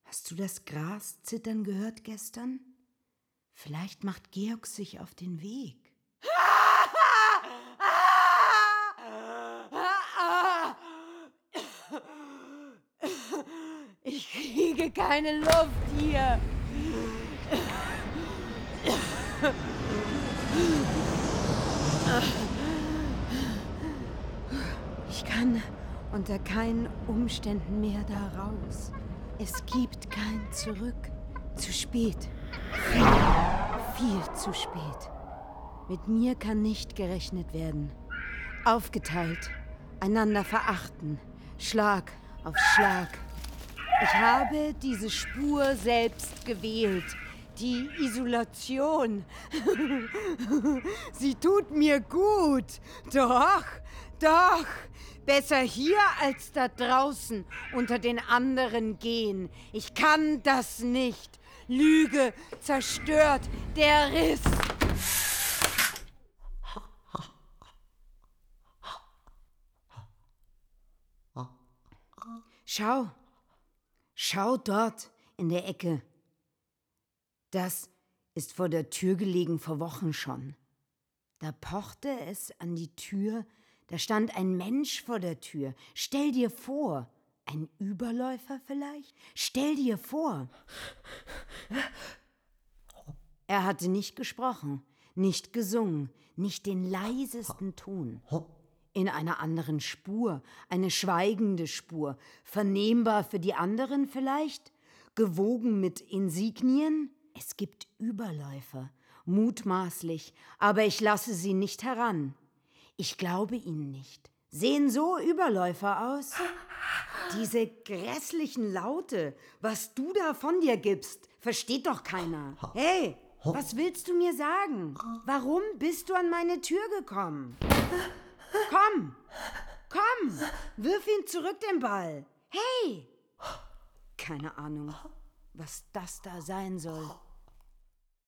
Hast du das Gras zittern gehört gestern? Vielleicht macht Georg sich auf den Weg. Ich kriege keine Luft hier. Ich kann unter keinen Umständen mehr da raus. Es gibt kein Zurück. Zu spät. Viel zu spät. Mit mir kann nicht gerechnet werden. Aufgeteilt. Einander verachten. Schlag auf Schlag. Ich habe diese Spur selbst gewählt. Die Isolation. Sie tut mir gut. Doch. Besser hier als da draußen unter den anderen gehen. Ich kann das nicht. Lüge zerstört der Riss. Schau dort in der Ecke. Das ist vor der Tür gelegen vor Wochen schon. Da pochte es an die Tür, da stand ein Mensch vor der Tür. Stell dir vor, ein Überläufer vielleicht? Stell dir vor. Er hatte nicht gesprochen, nicht gesungen, nicht den leisesten Ton. In einer anderen Spur, eine schweigende Spur, vernehmbar für die anderen vielleicht, gewogen mit Insignien. Es gibt Überläufer, mutmaßlich, aber ich lasse sie nicht heran. Ich glaube ihnen nicht. Sehen so Überläufer aus? Diese grässlichen Laute, was du da von dir gibst, versteht doch keiner. Hey, was willst du mir sagen? Warum bist du an meine Tür gekommen? Komm, wirf ihn zurück, den Ball. Hey! Keine Ahnung, was das da sein soll.